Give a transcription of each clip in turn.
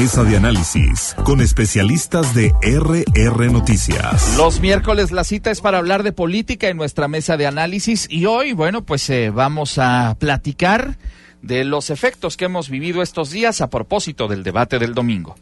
mesa de análisis con especialistas de RR Noticias. Los miércoles la cita es para hablar de política en nuestra mesa de análisis y hoy, bueno, pues vamos a platicar de los efectos que hemos vivido estos días a propósito del debate del domingo.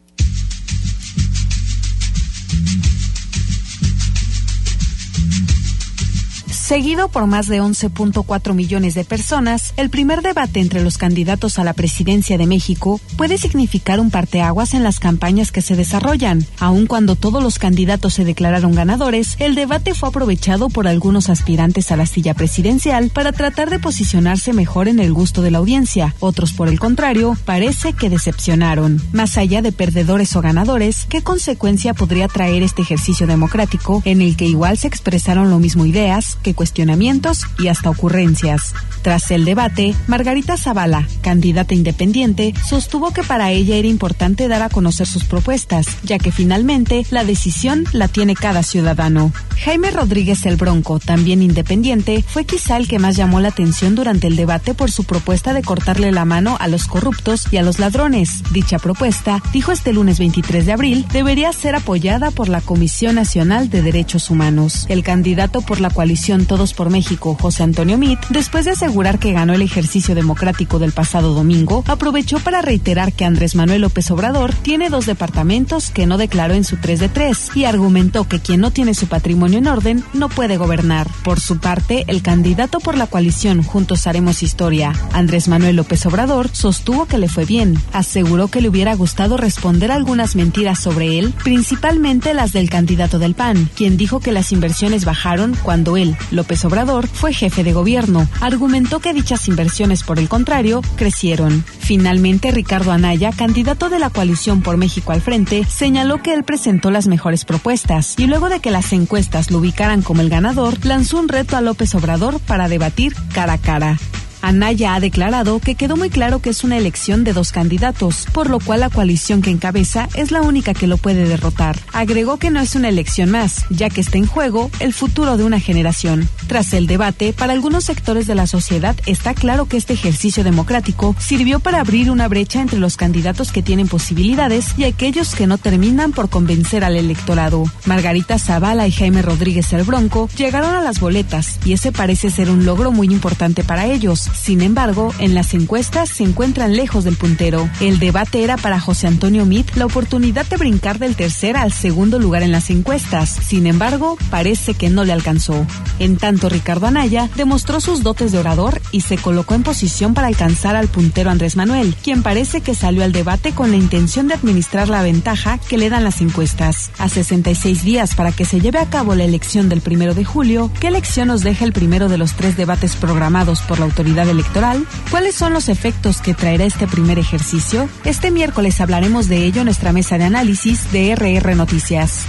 Seguido por más de 11.4 millones de personas, el primer debate entre los candidatos a la presidencia de México puede significar un parteaguas en las campañas que se desarrollan. Aun cuando todos los candidatos se declararon ganadores, el debate fue aprovechado por algunos aspirantes a la silla presidencial para tratar de posicionarse mejor en el gusto de la audiencia. Otros, por el contrario, parece que decepcionaron. Más allá de perdedores o ganadores, ¿qué consecuencia podría traer este ejercicio democrático en el que igual se expresaron lo mismo ideas que cuestionamientos y hasta ocurrencias? Tras el debate, Margarita Zavala, candidata independiente, sostuvo que para ella era importante dar a conocer sus propuestas, ya que finalmente la decisión la tiene cada ciudadano. Jaime Rodríguez el Bronco, también independiente, fue quizá el que más llamó la atención durante el debate por su propuesta de cortarle la mano a los corruptos y a los ladrones. Dicha propuesta, dijo este lunes 23 de abril, debería ser apoyada por la Comisión Nacional de Derechos Humanos. El candidato por la coalición Todos por México, José Antonio Meade, después de asegurar que ganó el ejercicio democrático del pasado domingo, aprovechó para reiterar que Andrés Manuel López Obrador tiene 2 departamentos que no declaró en su 3 de 3 y argumentó que quien no tiene su patrimonio en orden no puede gobernar. Por su parte, el candidato por la coalición Juntos Haremos Historia, Andrés Manuel López Obrador, sostuvo que le fue bien. Aseguró que le hubiera gustado responder algunas mentiras sobre él, principalmente las del candidato del PAN, quien dijo que las inversiones bajaron cuando él, López Obrador, fue jefe de gobierno. Argumentó que dichas inversiones, por el contrario, crecieron. Finalmente, Ricardo Anaya, candidato de la coalición por México al Frente, señaló que él presentó las mejores propuestas y luego de que las encuestas lo ubicaran como el ganador, lanzó un reto a López Obrador para debatir cara a cara. Anaya ha declarado que quedó muy claro que es una elección de 2 candidatos, por lo cual la coalición que encabeza es la única que lo puede derrotar. Agregó que no es una elección más, ya que está en juego el futuro de una generación. Tras el debate, para algunos sectores de la sociedad está claro que este ejercicio democrático sirvió para abrir una brecha entre los candidatos que tienen posibilidades y aquellos que no terminan por convencer al electorado. Margarita Zavala y Jaime Rodríguez el Bronco llegaron a las boletas y ese parece ser un logro muy importante para ellos. Sin embargo, en las encuestas se encuentran lejos del puntero. El debate era para José Antonio Meade la oportunidad de brincar del tercer al segundo lugar en las encuestas. Sin embargo, parece que no le alcanzó. En tanto, Ricardo Anaya demostró sus dotes de orador y se colocó en posición para alcanzar al puntero Andrés Manuel, quien parece que salió al debate con la intención de administrar la ventaja que le dan las encuestas. A 66 días para que se lleve a cabo la elección del 1 de julio, ¿qué elección nos deja el primero de los 3 debates programados por la autoridad electoral? ¿Cuáles son los efectos que traerá este primer ejercicio? Este miércoles hablaremos de ello en nuestra mesa de análisis de RR Noticias.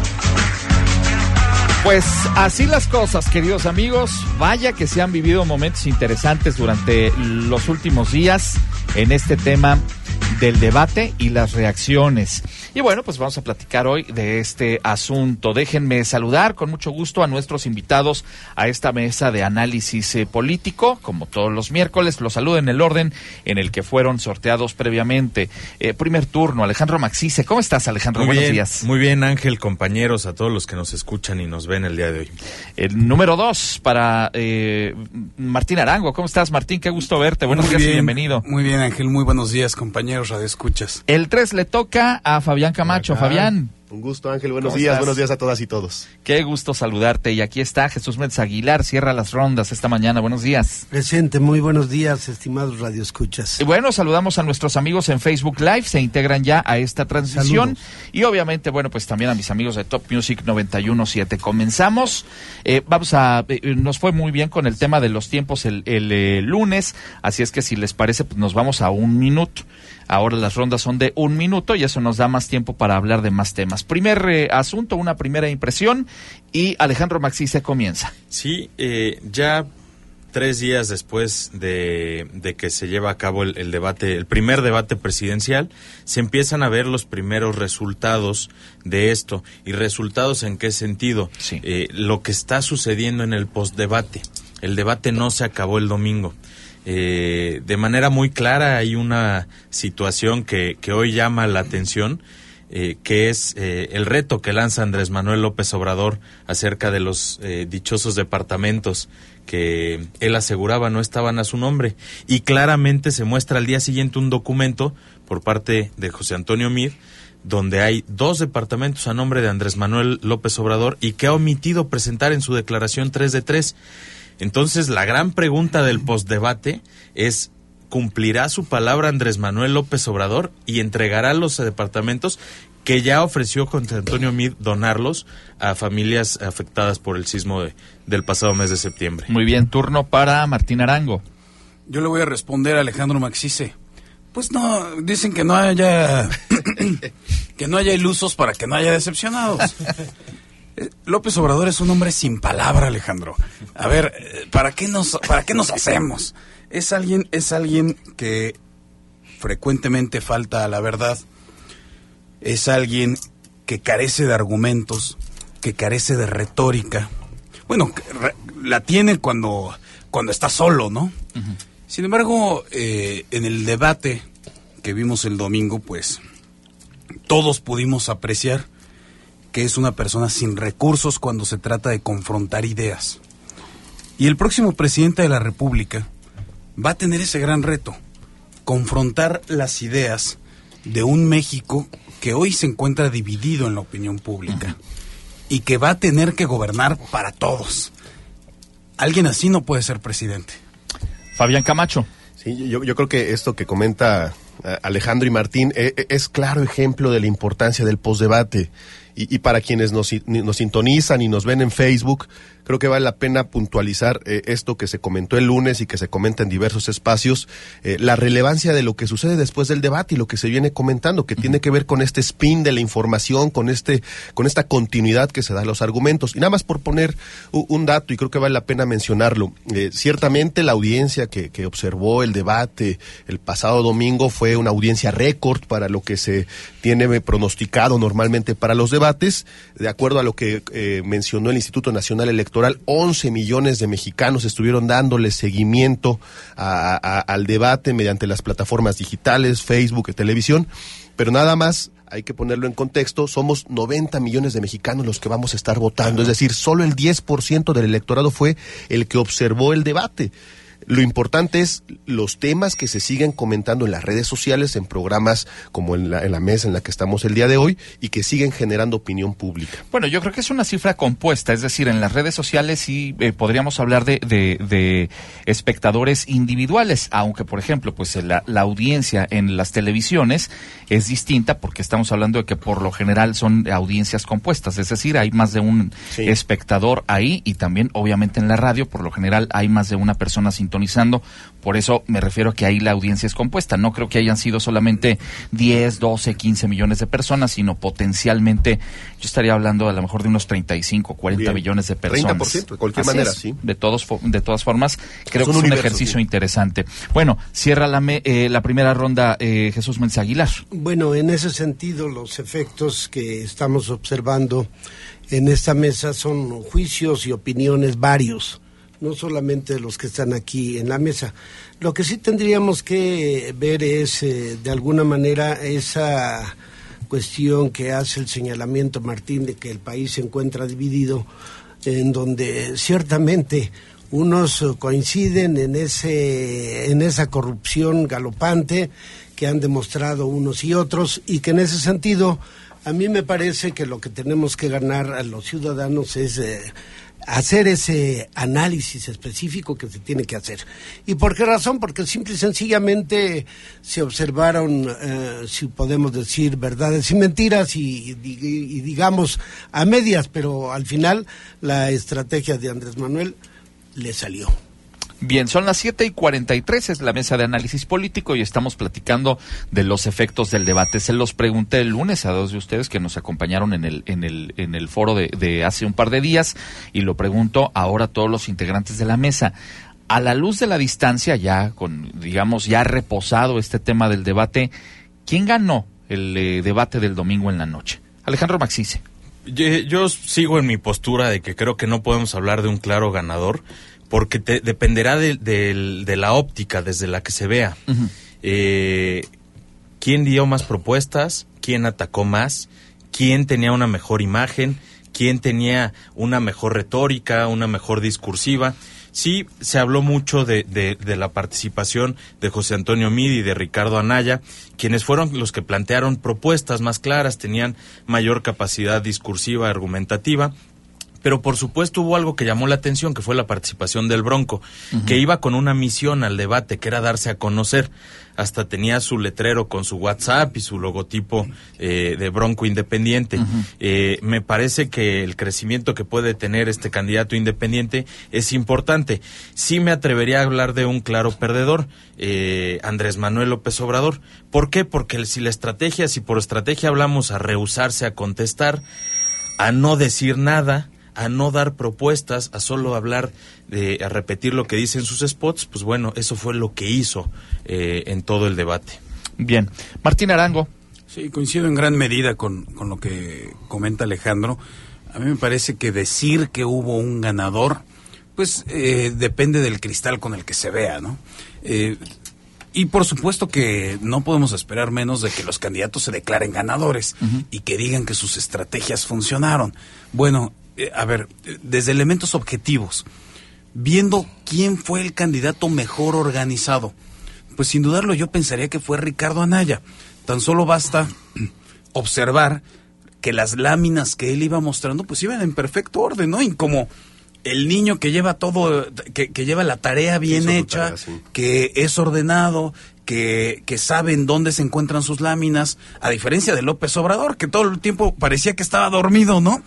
Pues así las cosas, queridos amigos. Vaya que se han vivido momentos interesantes durante los últimos días en este tema del debate y las reacciones. Y bueno, pues vamos a platicar hoy de este asunto. Déjenme saludar con mucho gusto a nuestros invitados a esta mesa de análisis político. Como todos los miércoles, los saludo en el orden en el que fueron sorteados previamente. Primer turno, Alejandro Maxice. ¿Cómo estás, Alejandro? Buenos días. Muy bien, Ángel, compañeros, a todos los que nos escuchan y nos ven el día de hoy. El número 2 para Martín Arango. ¿Cómo estás, Martín? Qué gusto verte. Buenos días y bienvenido. Muy bien, Ángel. Muy buenos días, compañeros radioescuchas. El 3 le toca a Fabián Camacho. Fabián. Un gusto, Ángel. Buenos días a todas y todos. Qué gusto saludarte. Y aquí está Jesús Méndez Aguilar, cierra las rondas esta mañana. Buenos días. Presente, muy buenos días, estimados radioescuchas. Y bueno, saludamos a nuestros amigos en Facebook Live, se integran ya a esta transmisión. Saludos. Y obviamente, bueno, pues también a mis amigos de Top Music 91.7. Comenzamos. Nos fue muy bien con el tema de los tiempos el lunes, así es que si les parece, pues nos vamos a 1 minuto. Ahora las rondas son de 1 minuto y eso nos da más tiempo para hablar de más temas. Primer asunto, una primera impresión y Alejandro Maxice comienza. Sí, ya 3 días después de que se lleva a cabo el debate, el primer debate presidencial, se empiezan a ver los primeros resultados de esto. ¿Y resultados en qué sentido? Sí. Lo que está sucediendo en el postdebate. El debate no se acabó el domingo. de manera muy clara hay una situación que hoy llama la atención, que es el reto que lanza Andrés Manuel López Obrador acerca de los dichosos departamentos que él aseguraba no estaban a su nombre, y claramente se muestra al día siguiente un documento por parte de José Antonio Meade donde hay 2 departamentos a nombre de Andrés Manuel López Obrador y que ha omitido presentar en su declaración 3 de 3. Entonces, la gran pregunta del postdebate es: ¿cumplirá su palabra Andrés Manuel López Obrador y entregará los departamentos que ya ofreció José Antonio Meade donarlos a familias afectadas por el sismo del pasado mes de septiembre? Muy bien, turno para Martín Arango. Yo le voy a responder a Alejandro Maxice. Pues no, dicen que no haya que no haya ilusos para que no haya decepcionados. López Obrador es un hombre sin palabra, Alejandro. A ver, ¿para qué nos hacemos? Es alguien que frecuentemente falta a la verdad. Es alguien que carece de argumentos, que carece de retórica. Bueno, la tiene cuando está solo, ¿no? Uh-huh. Sin embargo, en el debate que vimos el domingo, pues todos pudimos apreciar que es una persona sin recursos cuando se trata de confrontar ideas. Y el próximo presidente de la República va a tener ese gran reto: confrontar las ideas de un México que hoy se encuentra dividido en la opinión pública y que va a tener que gobernar para todos. Alguien así no puede ser presidente. Fabián Camacho. Sí, yo creo que esto que comenta Alejandro y Martín es claro ejemplo de la importancia del postdebate. Y para quienes nos sintonizan y nos ven en Facebook, creo que vale la pena puntualizar esto que se comentó el lunes y que se comenta en diversos espacios, la relevancia de lo que sucede después del debate y lo que se viene comentando, que tiene que ver con este spin de la información, con esta continuidad que se da a los argumentos. Y nada más por poner un dato, y creo que vale la pena mencionarlo, ciertamente la audiencia que observó el debate el pasado domingo fue una audiencia récord para lo que se tiene pronosticado normalmente para los debates. De acuerdo a lo que mencionó el Instituto Nacional Electoral, 11 millones de mexicanos estuvieron dándole seguimiento al debate mediante las plataformas digitales, Facebook y televisión, pero nada más hay que ponerlo en contexto, somos 90 millones de mexicanos los que vamos a estar votando, es decir, solo el 10% del electorado fue el que observó el debate. Lo importante es los temas que se siguen comentando en las redes sociales, en programas como en la mesa en la que estamos el día de hoy, y que siguen generando opinión pública. Bueno, yo creo que es una cifra compuesta, es decir, en las redes sociales sí podríamos hablar de espectadores individuales, aunque, por ejemplo, pues la audiencia en las televisiones es distinta porque estamos hablando de que por lo general son audiencias compuestas, es decir, hay más de un espectador ahí, y también obviamente en la radio por lo general hay más de una persona sintonizando. Por eso me refiero a que ahí la audiencia es compuesta. No creo que hayan sido solamente 10, 12, 15 millones de personas, sino potencialmente, yo estaría hablando a lo mejor de unos 35, 40 millones de personas. 30%, de cualquier manera, sí. De todas formas, creo que es un ejercicio interesante. Bueno, cierra la primera ronda Jesús Méndez Aguilar. Bueno, en ese sentido, los efectos que estamos observando en esta mesa son juicios y opiniones varios, no solamente los que están aquí en la mesa. Lo que sí tendríamos que ver es, de alguna manera, esa cuestión que hace el señalamiento, Martín, de que el país se encuentra dividido, en donde ciertamente unos coinciden en esa corrupción galopante que han demostrado unos y otros, y que en ese sentido, a mí me parece que lo que tenemos que ganar a los ciudadanos es hacer ese análisis específico que se tiene que hacer. ¿Y por qué razón? Porque simple y sencillamente se observaron, si podemos decir, verdades y mentiras, y digamos a medias, pero al final la estrategia de Andrés Manuel le salió. Bien, son las 7:43, es la mesa de análisis político y estamos platicando de los efectos del debate. Se los pregunté el lunes a dos de ustedes que nos acompañaron en el foro de hace un par de días, y lo pregunto ahora a todos los integrantes de la mesa. A la luz de la distancia, ya reposado este tema del debate, ¿quién ganó el debate del domingo en la noche? Alejandro Maxice. Yo sigo en mi postura de que creo que no podemos hablar de un claro ganador, porque dependerá de la óptica desde la que se vea. Uh-huh. ¿Quién dio más propuestas? ¿Quién atacó más? ¿Quién tenía una mejor imagen? ¿Quién tenía una mejor retórica, una mejor discursiva? Sí, se habló mucho de la participación de José Antonio Meade y de Ricardo Anaya, quienes fueron los que plantearon propuestas más claras, tenían mayor capacidad discursiva, argumentativa. Pero por supuesto hubo algo que llamó la atención, que fue la participación del Bronco, uh-huh, que iba con una misión al debate, que era darse a conocer. Hasta tenía su letrero con su WhatsApp y su logotipo de Bronco Independiente. Uh-huh. Me parece que el crecimiento que puede tener este candidato independiente es importante. Sí me atrevería a hablar de un claro perdedor, Andrés Manuel López Obrador. ¿Por qué? Porque si por estrategia hablamos a rehusarse a contestar, a no decir nada, a no dar propuestas, a solo hablar, a repetir lo que dicen sus spots, pues bueno, eso fue lo que hizo en todo el debate. Bien. Martín Arango. Sí, coincido en gran medida con lo que comenta Alejandro. A mí me parece que decir que hubo un ganador, pues depende del cristal con el que se vea, ¿no? Y por supuesto que no podemos esperar menos de que los candidatos se declaren ganadores, uh-huh, y que digan que sus estrategias funcionaron. Bueno, a ver, desde elementos objetivos, viendo quién fue el candidato mejor organizado, pues sin dudarlo yo pensaría que fue Ricardo Anaya. Tan solo basta observar que las láminas que él iba mostrando pues iban en perfecto orden, ¿no? Y como el niño que lleva todo, que lleva la tarea bien hecha, tarea, sí, que es ordenado, que sabe en dónde se encuentran sus láminas, a diferencia de López Obrador, que todo el tiempo parecía que estaba dormido, ¿no?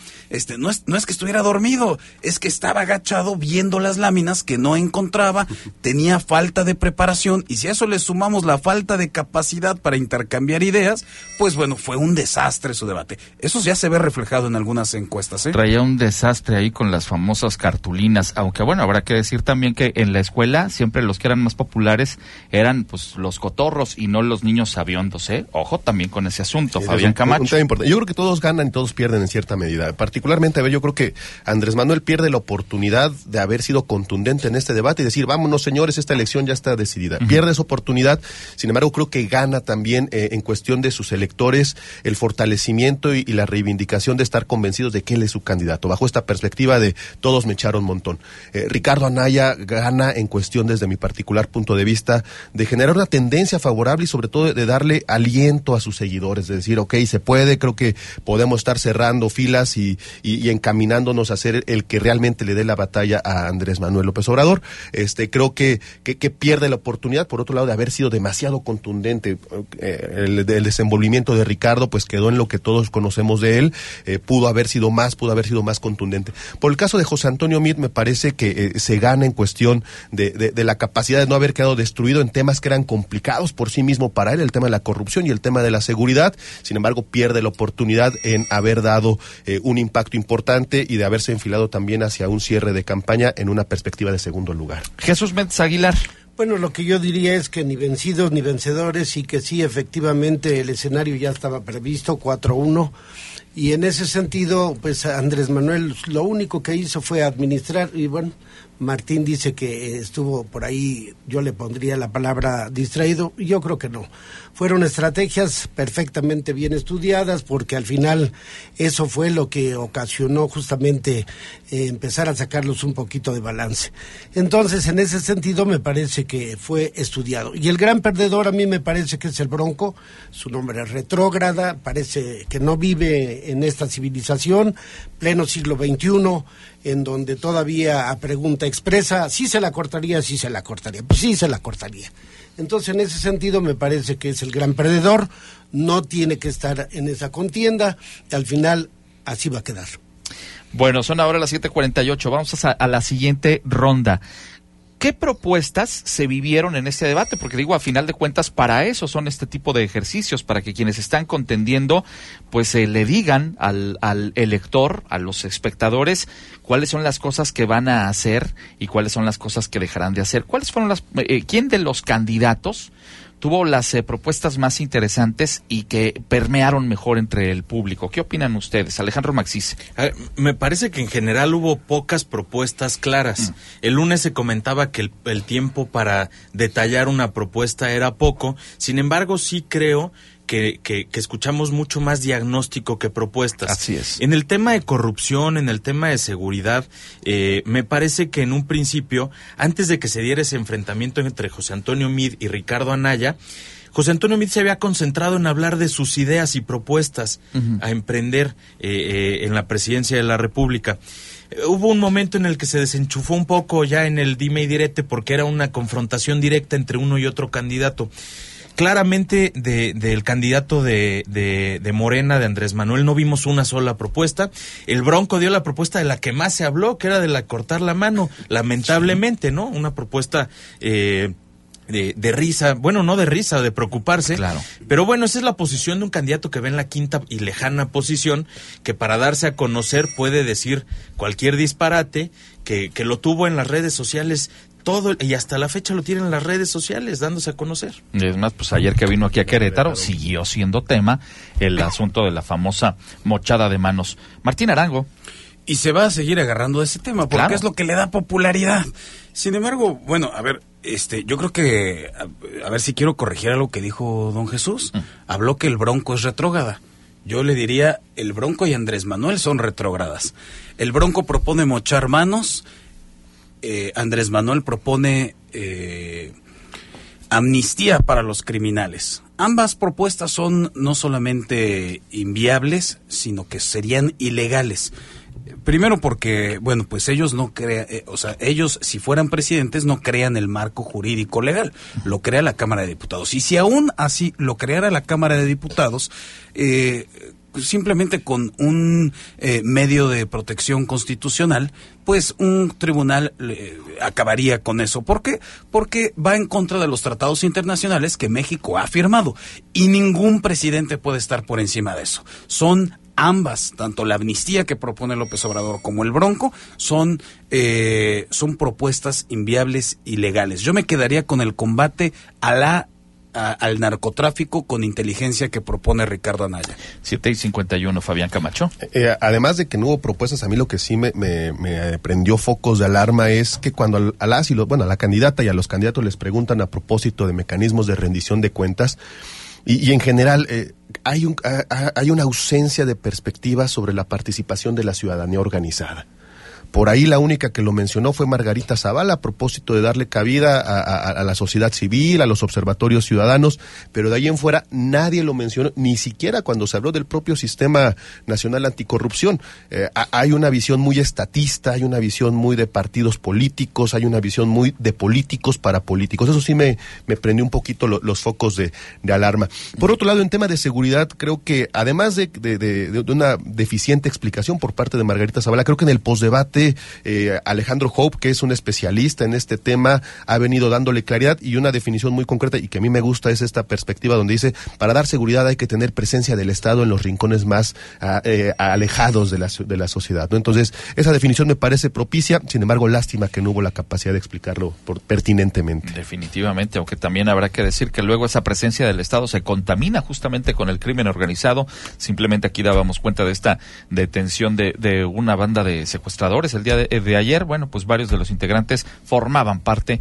No es que estuviera dormido, es que estaba agachado viendo las láminas que no encontraba, tenía falta de preparación, y si a eso le sumamos la falta de capacidad para intercambiar ideas, pues bueno, fue un desastre su debate. Eso ya se ve reflejado en algunas encuestas, ¿eh? Traía un desastre ahí con las famosas cartulinas, aunque bueno, habrá que decir también que en la escuela siempre los que eran más populares eran pues los cotorros y no los niños sabiondos, ¿eh? Ojo también con ese asunto, sí, Fabián Camacho. Un tema importante. Yo creo que todos ganan y todos pierden en cierta medida. Particularmente, a ver, yo creo que Andrés Manuel pierde la oportunidad de haber sido contundente en este debate y decir, vámonos señores, esta elección ya está decidida. Uh-huh. Pierde esa oportunidad, sin embargo creo que gana también en cuestión de sus electores el fortalecimiento y la reivindicación de estar convencidos de que él es su candidato. Bajo esta perspectiva de todos me echaron un montón. Ricardo Anaya gana en cuestión, desde mi particular punto de vista, de generar una tendencia favorable y sobre todo de darle aliento a sus seguidores, de decir, ok, se puede, creo que podemos estar cerrando filas y encaminándonos a ser el que realmente le dé la batalla a Andrés Manuel López Obrador. Creo que pierde la oportunidad, por otro lado, de haber sido demasiado contundente. El desenvolvimiento de Ricardo pues quedó en lo que todos conocemos de él, pudo haber sido más contundente. Por el caso de José Antonio Meade, me parece que se gana en cuestión de la capacidad de no haber quedado destruido en temas que eran complicados por sí mismo para él, el tema de la corrupción y el tema de la seguridad. Sin embargo, pierde la oportunidad en haber dado un impacto importante y de haberse enfilado también hacia un cierre de campaña en una perspectiva de segundo lugar. Jesús Méndez Aguilar. Bueno, lo que yo diría es que ni vencidos ni vencedores, y que sí, efectivamente, el escenario ya estaba previsto, 4-1, y en ese sentido, pues Andrés Manuel lo único que hizo fue administrar, y bueno, Martín dice que estuvo por ahí, yo le pondría la palabra distraído, y yo creo que no. Fueron estrategias perfectamente bien estudiadas, porque al final eso fue lo que ocasionó justamente empezar a sacarlos un poquito de balance. Entonces, en ese sentido, me parece que fue estudiado. Y el gran perdedor a mí me parece que es el Bronco, su nombre es retrógrada, parece que no vive en esta civilización, pleno siglo XXI, en donde todavía a pregunta expresa, sí se la cortaría, pues sí se la cortaría. Entonces, en ese sentido, me parece que es el gran perdedor, no tiene que estar en esa contienda, y al final así va a quedar. Bueno, son ahora las 7:48, vamos a la siguiente ronda. ¿Qué propuestas se vivieron en este debate? Porque digo, a final de cuentas, para eso son este tipo de ejercicios, para que quienes están contendiendo, pues le digan al elector, a los espectadores, cuáles son las cosas que van a hacer y cuáles son las cosas que dejarán de hacer. ¿Cuáles fueron quién de los candidatos tuvo las propuestas más interesantes y que permearon mejor entre el público. ¿Qué opinan ustedes? Alejandro Maxice. Me parece que en general hubo pocas propuestas claras. El lunes se comentaba que el tiempo para detallar una propuesta era poco. Sin embargo, sí creo que escuchamos mucho más diagnóstico que propuestas. Así es. En el tema de corrupción, en el tema de seguridad, me parece que en un principio, antes de que se diera ese enfrentamiento entre José Antonio Meade y Ricardo Anaya, José Antonio Meade se había concentrado en hablar de sus ideas y propuestas a emprender en la presidencia de la República. Hubo un momento en el que se desenchufó un poco ya en el dime y direte porque era una confrontación directa entre uno y otro candidato. Claramente del candidato de Morena, de Andrés Manuel, no vimos una sola propuesta. El Bronco dio la propuesta de la que más se habló, que era de la cortar la mano, lamentablemente, ¿no? Una propuesta de risa, bueno, no de risa, de preocuparse. Claro. Pero bueno, esa es la posición de un candidato que ve en la quinta y lejana posición, que para darse a conocer puede decir cualquier disparate, que lo tuvo en las redes sociales todo, y hasta la fecha lo tienen en las redes sociales, dándose a conocer. Es más, pues ayer que vino aquí a Querétaro, siguió siendo tema el asunto de la famosa mochada de manos. Martín Arango. Y se va a seguir agarrando de ese tema, porque Claro. es lo que le da popularidad. Sin embargo, bueno, a ver, yo creo que, a ver si quiero corregir algo que dijo don Jesús. Habló que el Bronco es retrógrada. Yo le diría, el Bronco y Andrés Manuel son retrógradas. El Bronco propone mochar manos, Andrés Manuel propone amnistía para los criminales. Ambas propuestas son no solamente inviables, sino que serían ilegales. Primero porque, bueno, pues ellos no crean, ellos si fueran presidentes no crean el marco jurídico legal, lo crea la Cámara de Diputados. Y si aún así lo creara la Cámara de Diputados, simplemente con un medio de protección constitucional, pues un tribunal acabaría con eso. ¿Por qué? Porque va en contra de los tratados internacionales que México ha firmado y ningún presidente puede estar por encima de eso. Son ambas, tanto la amnistía que propone López Obrador como el Bronco, son propuestas inviables y legales. Yo me quedaría con el combate al narcotráfico con inteligencia que propone Ricardo Anaya. 7:51, Fabián Camacho. Además de que no hubo propuestas, a mí lo que sí me prendió focos de alarma es que cuando a la candidata y a los candidatos les preguntan a propósito de mecanismos de rendición de cuentas, y en general hay una ausencia de perspectiva sobre la participación de la ciudadanía organizada. Por ahí la única que lo mencionó fue Margarita Zavala a propósito de darle cabida a la sociedad civil, a los observatorios ciudadanos, pero de ahí en fuera nadie lo mencionó, ni siquiera cuando se habló del propio Sistema Nacional Anticorrupción. Hay una visión muy estatista, hay una visión muy de partidos políticos, hay una visión muy de políticos para políticos. Eso sí me prendió un poquito los focos de alarma. Por otro lado, en tema de seguridad, creo que además de una deficiente explicación por parte de Margarita Zavala, creo que en el postdebate Alejandro Hope, que es un especialista en este tema, ha venido dándole claridad y una definición muy concreta y que a mí me gusta es esta perspectiva donde dice, para dar seguridad hay que tener presencia del Estado en los rincones más alejados de la sociedad, ¿no? Entonces, esa definición me parece propicia, sin embargo, lástima que no hubo la capacidad de explicarlo pertinentemente. Definitivamente, aunque también habrá que decir que luego esa presencia del Estado se contamina justamente con el crimen organizado. Simplemente aquí dábamos cuenta de esta detención de una banda de secuestradores el día de ayer. Bueno, pues varios de los integrantes formaban parte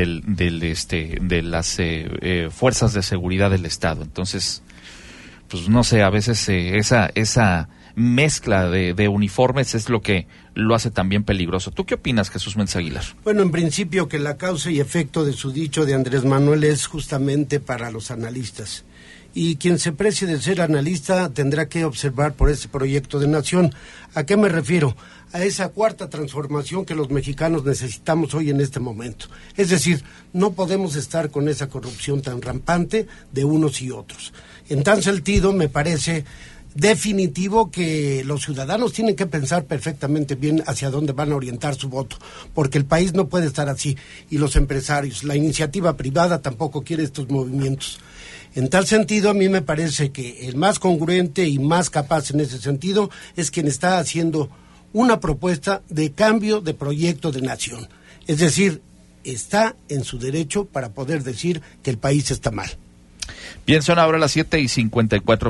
de las fuerzas de seguridad del Estado. Entonces, pues no sé, a veces esa mezcla de uniformes es lo que lo hace también peligroso. ¿Tú qué opinas, Jesús Méndez Aguilar? Bueno, en principio que la causa y efecto de su dicho de Andrés Manuel es justamente para los analistas. Y quien se precie de ser analista tendrá que observar por ese proyecto de nación. ¿A qué me refiero? A esa cuarta transformación que los mexicanos necesitamos hoy en este momento. Es decir, no podemos estar con esa corrupción tan rampante de unos y otros. En tal sentido, me parece definitivo que los ciudadanos tienen que pensar perfectamente bien hacia dónde van a orientar su voto, porque el país no puede estar así, y los empresarios, la iniciativa privada tampoco quiere estos movimientos. En tal sentido, a mí me parece que el más congruente y más capaz en ese sentido es quien está haciendo una propuesta de cambio de proyecto de nación. Es decir, está en su derecho para poder decir que el país está mal. Bien, son ahora las 7:54,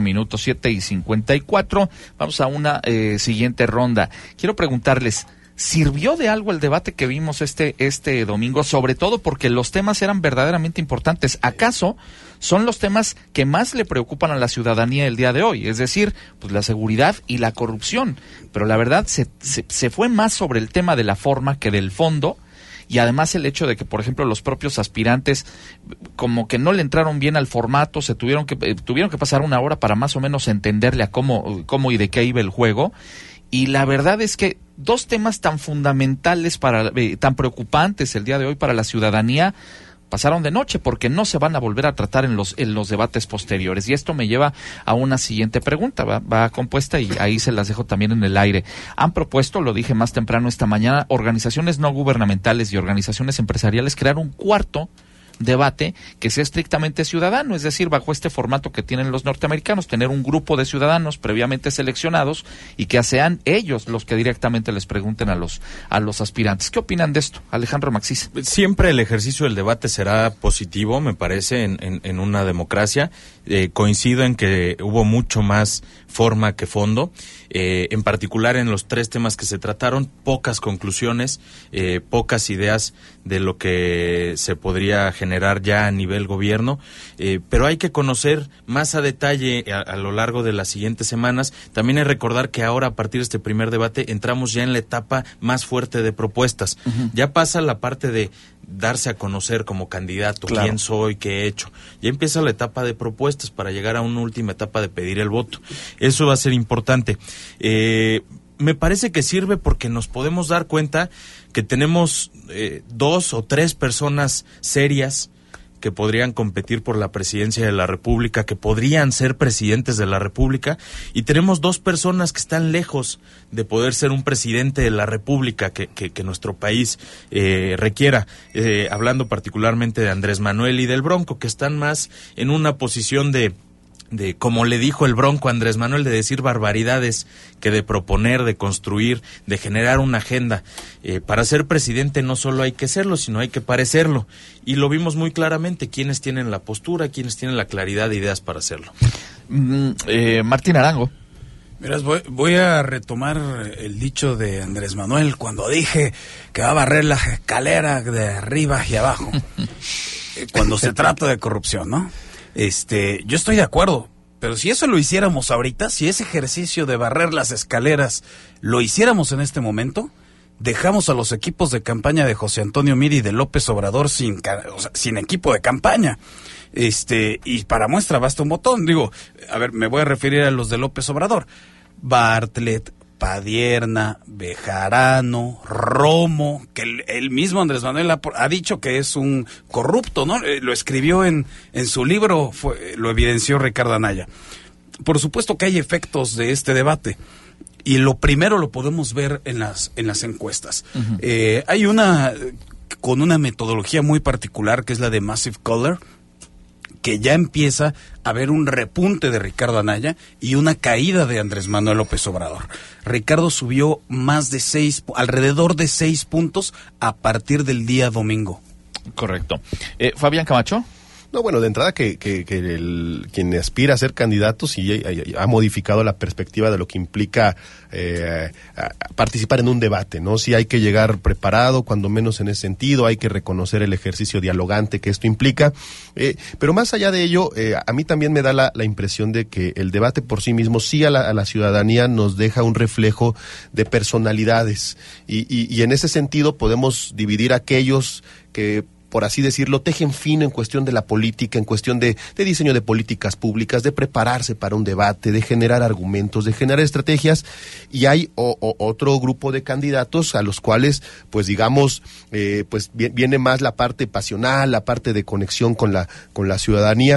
7:54. Vamos a una siguiente ronda. Quiero preguntarles, ¿sirvió de algo el debate que vimos este domingo? Sobre todo porque los temas eran verdaderamente importantes. ¿Acaso son los temas que más le preocupan a la ciudadanía el día de hoy? Es decir, pues la seguridad y la corrupción. Pero la verdad se fue más sobre el tema de la forma que del fondo. Y además el hecho de que, por ejemplo, los propios aspirantes como que no le entraron bien al formato, se tuvieron que pasar una hora para más o menos entenderle a cómo y de qué iba el juego. Y la verdad es que dos temas tan fundamentales, tan preocupantes el día de hoy para la ciudadanía, pasaron de noche porque no se van a volver a tratar en los debates posteriores. Y esto me lleva a una siguiente pregunta, va compuesta y ahí se las dejo también en el aire. Han propuesto, lo dije más temprano esta mañana, organizaciones no gubernamentales y organizaciones empresariales crear un cuarto debate que sea estrictamente ciudadano, es decir, bajo este formato que tienen los norteamericanos, tener un grupo de ciudadanos previamente seleccionados y que sean ellos los que directamente les pregunten a los aspirantes. ¿Qué opinan de esto, Alejandro Maxís? Siempre el ejercicio del debate será positivo, me parece, en una democracia. Coincido en que hubo mucho más forma que fondo, en particular en los tres temas que se trataron, pocas conclusiones, pocas ideas de lo que se podría generar ya a nivel gobierno, pero hay que conocer más a detalle a lo largo de las siguientes semanas. También hay que recordar que ahora, a partir de este primer debate, entramos ya en la etapa más fuerte de propuestas. Uh-huh. Ya pasa la parte de darse a conocer como candidato, claro, quién soy, qué he hecho. Ya empieza la etapa de propuestas para llegar a una última etapa de pedir el voto. Eso va a ser importante. Me parece que sirve porque nos podemos dar cuenta que tenemos 2 o 3 personas serias que podrían competir por la presidencia de la República, que podrían ser presidentes de la República, y tenemos 2 personas que están lejos de poder ser un presidente de la República que nuestro país requiera, hablando particularmente de Andrés Manuel y del Bronco, que están más en una posición de como le dijo el Bronco a Andrés Manuel, de decir barbaridades que de proponer, de construir, de generar una agenda. Para ser presidente no solo hay que serlo, sino hay que parecerlo. Y lo vimos muy claramente, quiénes tienen la postura, quiénes tienen la claridad de ideas para hacerlo. Martín Arango. Miras, voy a retomar el dicho de Andrés Manuel cuando dije que va a barrer la escalera de arriba hacia abajo. Cuando se trata de corrupción, ¿no? Yo estoy de acuerdo, pero si eso lo hiciéramos ahorita, si ese ejercicio de barrer las escaleras lo hiciéramos en este momento, dejamos a los equipos de campaña de José Antonio Meade y de López Obrador sin equipo de campaña. Y para muestra basta un botón. Digo, a ver, me voy a referir a los de López Obrador. Bartlett, Padierna, Bejarano, Romo, que el mismo Andrés Manuel ha dicho que es un corrupto, ¿no? Lo escribió en su libro, lo evidenció Ricardo Anaya. Por supuesto que hay efectos de este debate, y lo primero lo podemos ver en las encuestas. Uh-huh. Hay una con una metodología muy particular, que es la de Massive Caller, que ya empieza a haber un repunte de Ricardo Anaya y una caída de Andrés Manuel López Obrador. Ricardo subió alrededor de 6 puntos a partir del día domingo. Correcto. Fabián Camacho. No, bueno, de entrada que quien aspira a ser candidato sí ha modificado la perspectiva de lo que implica participar en un debate, ¿no? Sí hay que llegar preparado, cuando menos en ese sentido, hay que reconocer el ejercicio dialogante que esto implica, pero más allá de ello, a mí también me da la impresión de que el debate por sí mismo sí a la ciudadanía nos deja un reflejo de personalidades, y en ese sentido podemos dividir aquellos que, por así decirlo, tejen fino en cuestión de la política, en cuestión de diseño de políticas públicas, de prepararse para un debate, de generar argumentos, de generar estrategias, y hay otro grupo de candidatos a los cuales, pues digamos, pues viene más la parte pasional, la parte de conexión con la ciudadanía.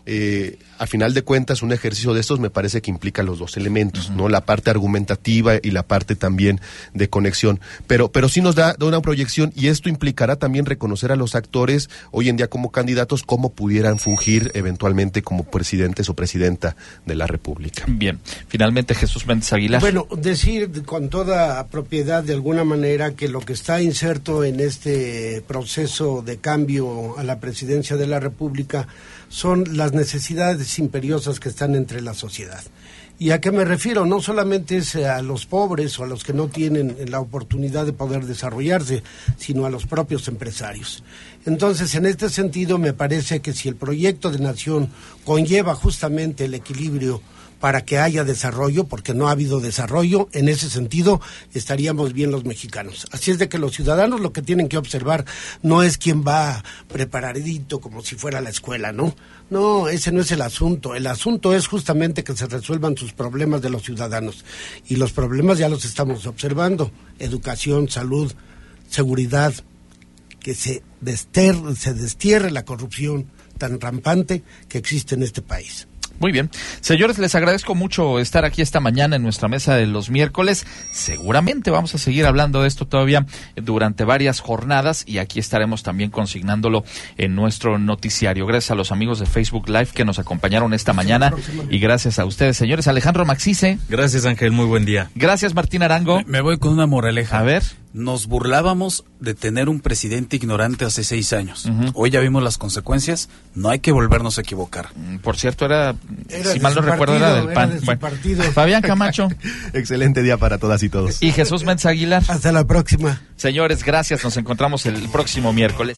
A final de cuentas, un ejercicio de estos me parece que implica los 2 elementos, uh-huh, ¿no? La parte argumentativa y la parte también de conexión. Pero sí nos da una proyección, y esto implicará también reconocer a los actores hoy en día como candidatos, cómo pudieran fungir eventualmente como presidentes o presidenta de la República. Bien, finalmente Jesús Méndez Aguilar. Bueno, decir con toda propiedad de alguna manera que lo que está inserto en este proceso de cambio a la presidencia de la República son las necesidades imperiosas que están entre la sociedad. ¿Y a qué me refiero? No solamente es a los pobres o a los que no tienen la oportunidad de poder desarrollarse, sino a los propios empresarios. Entonces, en este sentido, me parece que si el proyecto de nación conlleva justamente el equilibrio para que haya desarrollo, porque no ha habido desarrollo, en ese sentido estaríamos bien los mexicanos. Así es de que los ciudadanos lo que tienen que observar no es quién va preparadito como si fuera la escuela, ¿no? No, ese no es el asunto es justamente que se resuelvan sus problemas de los ciudadanos, y los problemas ya los estamos observando: educación, salud, seguridad, que se destierre la corrupción tan rampante que existe en este país. Muy bien. Señores, les agradezco mucho estar aquí esta mañana en nuestra mesa de los miércoles. Seguramente vamos a seguir hablando de esto todavía durante varias jornadas, y aquí estaremos también consignándolo en nuestro noticiario. Gracias a los amigos de Facebook Live que nos acompañaron esta mañana, y gracias a ustedes, señores. Alejandro Maxice. Gracias, Ángel. Muy buen día. Gracias, Martín Arango. Me voy con una moraleja. A ver. Nos burlábamos de tener un presidente ignorante hace 6 años. Hoy ya vimos las consecuencias. No hay que volvernos a equivocar. Por cierto, era si mal no su recuerdo, partido, era del PAN. de su Bueno, partido. Fabián Camacho. Excelente día para todas y todos. Y Jesús Méndez Aguilar. Hasta la próxima. Señores, gracias. Nos encontramos el próximo miércoles.